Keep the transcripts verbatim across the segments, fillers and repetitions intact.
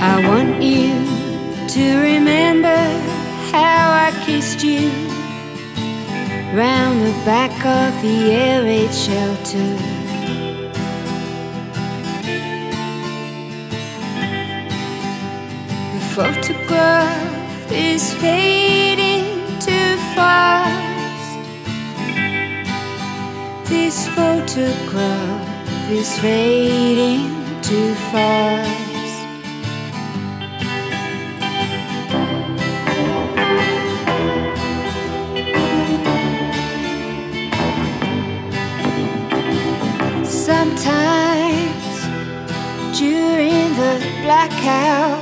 I want you to remember how I kissed you round the back of the air raid shelter. The photograph is fading too fast. This photograph is fading too fast. Sometimes during the blackout,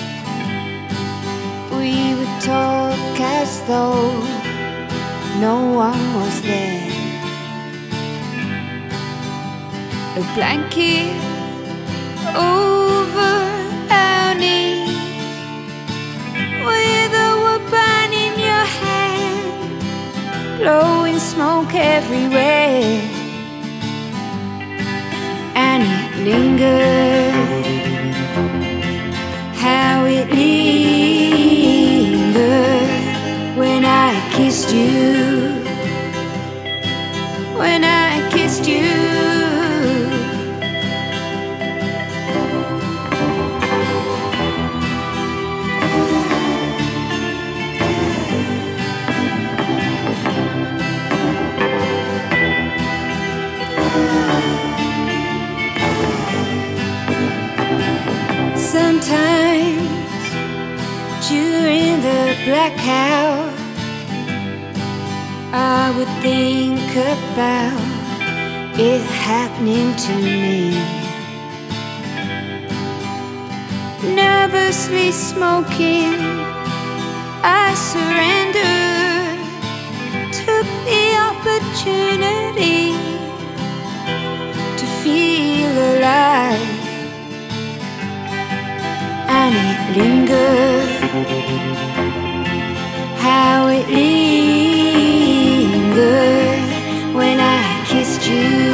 we would talk as though no one was there. A blanket over our knees, with a weapon in your hand, blowing smoke everywhere. And it lingered, how it lingered when I kissed you, when I kissed you. Sometimes during the blackout, I would think about it happening to me. Nervously smoking, I surrendered, took the opportunity to feel alive. And it lingered, how it lingered when I kissed you.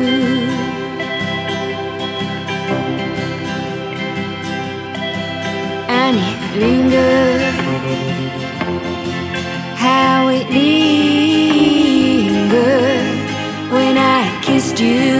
And it lingered, how it lingered when I kissed you.